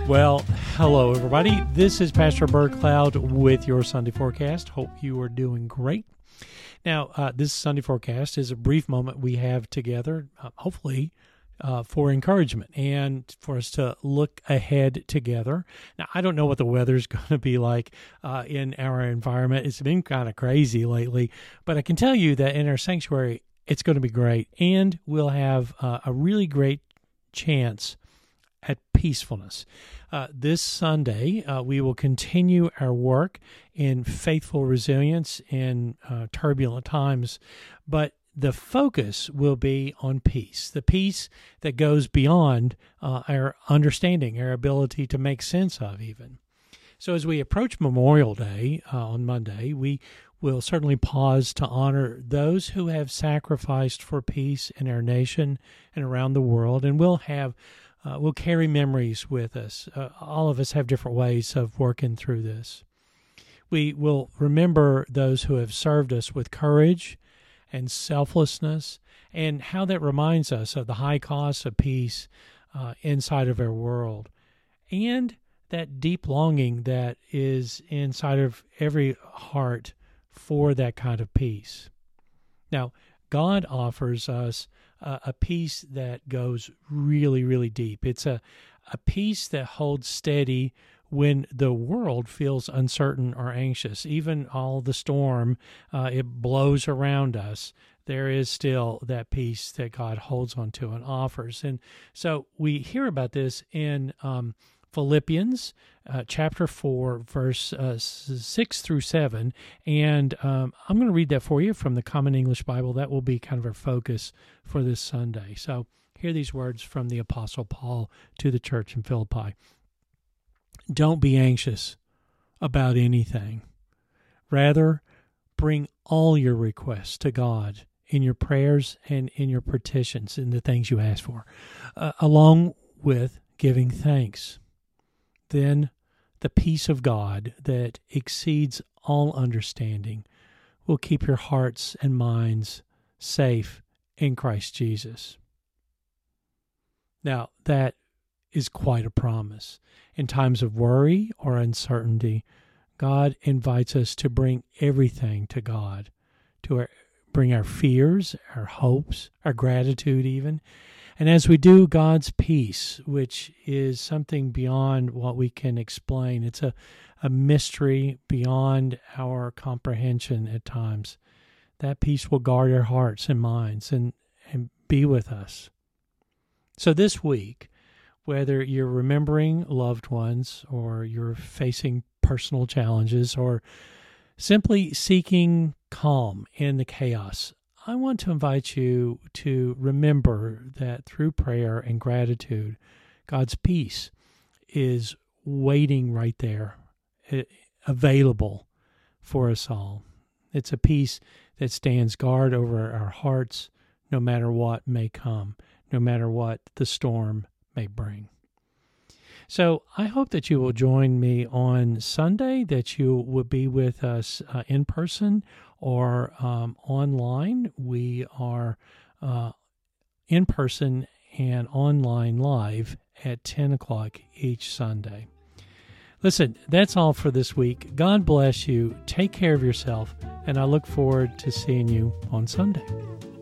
Well, hello, everybody. This is Pastor Bert Cloud with your Sunday Forecast. Hope you are doing great. Now, this Sunday Forecast is a brief moment we have together, hopefully, for encouragement and for us to look ahead together. Now, I don't know what the weather's going to be like in our environment. It's been kind of crazy lately, but I can tell you that in our sanctuary, it's going to be great, and we'll have a really great chance at peacefulness. This Sunday, we will continue our work in faithful resilience in turbulent times, but the focus will be on peace, the peace that goes beyond our understanding, our ability to make sense of even. So as we approach Memorial Day on Monday, we will certainly pause to honor those who have sacrificed for peace in our nation and around the world, and we'll carry memories with us. All of us have different ways of working through this. We will remember those who have served us with courage and selflessness, and how that reminds us of the high cost of peace inside of our world, and that deep longing that is inside of every heart for that kind of peace. Now, God offers us a peace that goes really, really deep. It's a peace that holds steady when the world feels uncertain or anxious. Even all the storm, it blows around us, there is still that peace that God holds onto and offers. And so we hear about this in Philippians chapter 4, verse 6 through 7, and I'm going to read that for you from the Common English Bible. That will be kind of our focus for this Sunday. So hear these words from the Apostle Paul to the church in Philippi. Don't be anxious about anything. Rather, bring all your requests to God in your prayers and in your petitions, in the things you ask for, along with giving thanks. Then the peace of God that exceeds all understanding will keep your hearts and minds safe in Christ Jesus. Now, that is quite a promise. In times of worry or uncertainty, God invites us to bring everything to God, bring our fears, our hopes, our gratitude even. And as we do, God's peace, which is something beyond what we can explain, it's a mystery beyond our comprehension at times. That peace will guard our hearts and minds and be with us. So this week, whether you're remembering loved ones or you're facing personal challenges or simply seeking calm in the chaos, I want to invite you to remember that through prayer and gratitude, God's peace is waiting right there, available for us all. It's a peace that stands guard over our hearts no matter what may come, no matter what the storm may bring. So I hope that you will join me on Sunday, that you will be with us in person or online. We are in person and online live at 10 o'clock each Sunday. Listen, that's all for this week. God bless you. Take care of yourself, and I look forward to seeing you on Sunday.